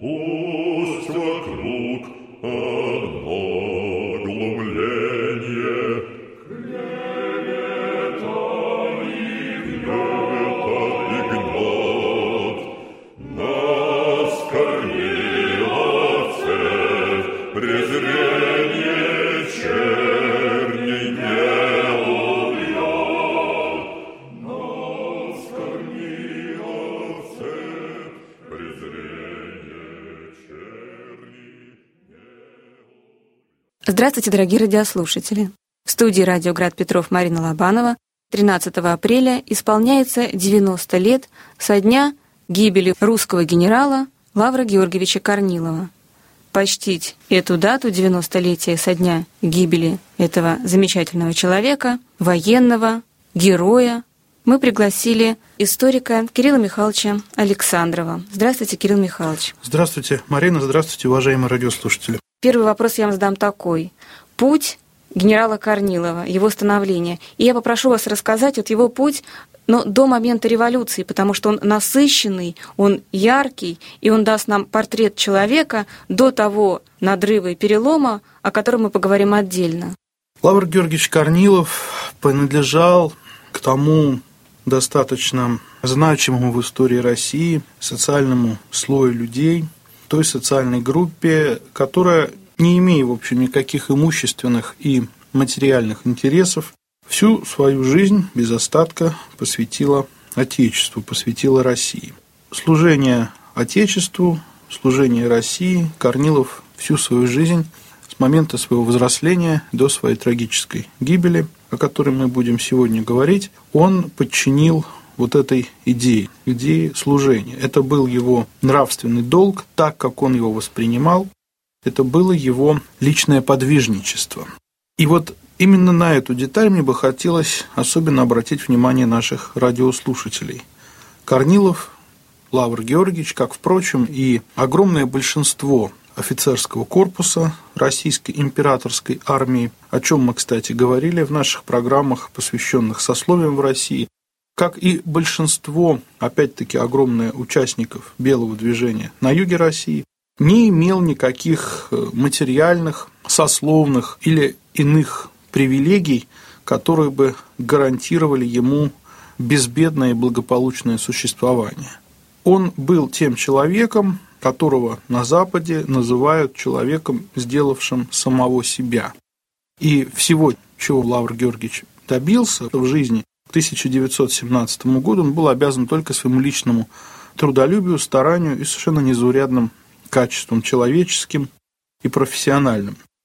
Пусть вокруг одно глумление, клевета и гнет. Нас кормила церковь, презрение черней не увел. Нас кормила церковь, презрение черней не увел. Здравствуйте, дорогие радиослушатели! В студии «Радио Град Петров» Марина Лобанова. 13 апреля исполняется 90 лет со дня гибели русского генерала Лавра Георгиевича Корнилова. Почтить эту дату, 90-летия со дня гибели этого замечательного человека, военного, героя, мы пригласили историка Кирилла Михайловича Александрова. Здравствуйте, Кирилл Михайлович. Здравствуйте, Марина, здравствуйте, уважаемые радиослушатели. Первый вопрос я вам задам такой. Путь генерала Корнилова, его становление. И я попрошу вас рассказать вот его путь, но до момента революции, потому что он насыщенный, он яркий, и он даст нам портрет человека до того надрыва и перелома, о котором мы поговорим отдельно. Лавр Георгиевич Корнилов принадлежал к тому достаточно значимому в истории России социальному слою людей, той социальной группе, которая, не имея, в общем, никаких имущественных и материальных интересов, всю свою жизнь без остатка посвятила Отечеству, посвятила России. Служение Отечеству, служение России Корнилов всю свою жизнь с момента своего взросления до своей трагической гибели, о которой мы будем сегодня говорить, он подчинил вот этой идее служения. Это был его нравственный долг, так, как он его воспринимал, это было его личное подвижничество. И вот именно на эту деталь мне бы хотелось особенно обратить внимание наших радиослушателей. Корнилов Лавр Георгиевич, как, впрочем, и огромное большинство офицерского корпуса Российской императорской армии, о чем мы, кстати, говорили в наших программах, посвященных сословиям в России, как и большинство, опять-таки, огромное участников Белого движения на юге России, не имел никаких материальных, сословных или иных привилегий, которые бы гарантировали ему безбедное и благополучное существование. Он был тем человеком, которого на Западе называют человеком, сделавшим самого себя. И всего, чего Лавр Георгиевич добился в жизни, к 1917 году он был обязан только своему личному трудолюбию, старанию и совершенно незаурядным качествам человеческим и профессиональным.